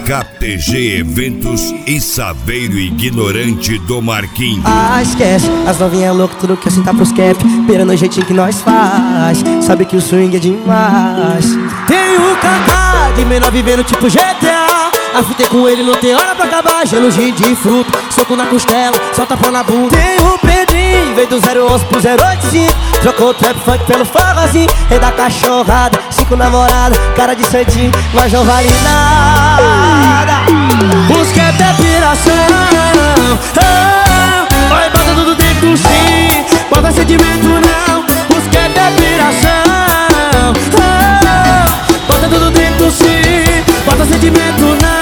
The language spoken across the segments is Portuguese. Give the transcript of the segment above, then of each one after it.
KTG Eventos e Saveiro Ignorante do Marquinhos. Ah, esquece, as novinhas loucas, tudo que sentar pros cap, pera no jeitinho que nós faz, sabe que o swing é demais. Tem o Kaká de menor vivendo tipo GTA, afutei com ele, não tem hora pra acabar. Gelo de fruta, soco na costela, solta pão na bunda. Tem o Pedrinho, veio do 011 pro 085, trocou o trap funk pelo forrozinho. Rei da cachorrada, 5 namoradas, cara de santinho, mas não vale nada. Os cap é piração, vai bota tudo dentro sim, bota sentimento não. Os cap é piração, bota tudo dentro sim, bota sentimento não.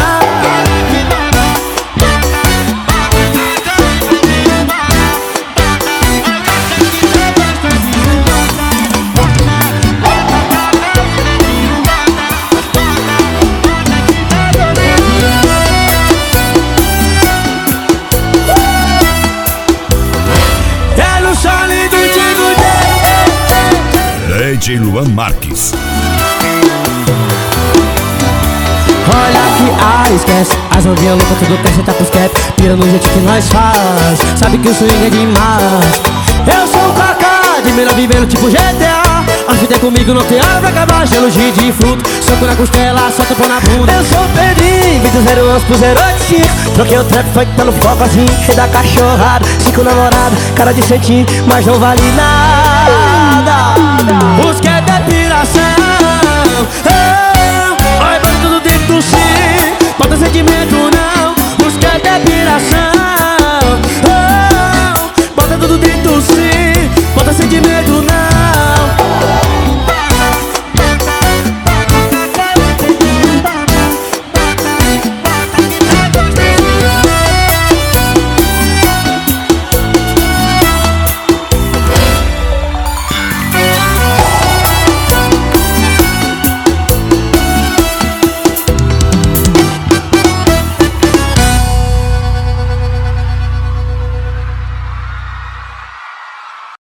DJ Luan Marques. Olha que esquece, as novinhas loucas, tudo quer sentar pros cap, pira no jeito que nós faz, sabe que o swing é demais. Eu sou o Kaká, de menor vivendo tipo GTA, afitei comigo, não tem hora pra acabar. Gelo de fruta, soco na costela, solta pão na bunda. Eu sou o Pedrinho, vim do 011 pro 085, troquei o trap funk pelo forrozinho. Rei da cachorrada, 5 namoradas, cara de santinho, mas não vale nada.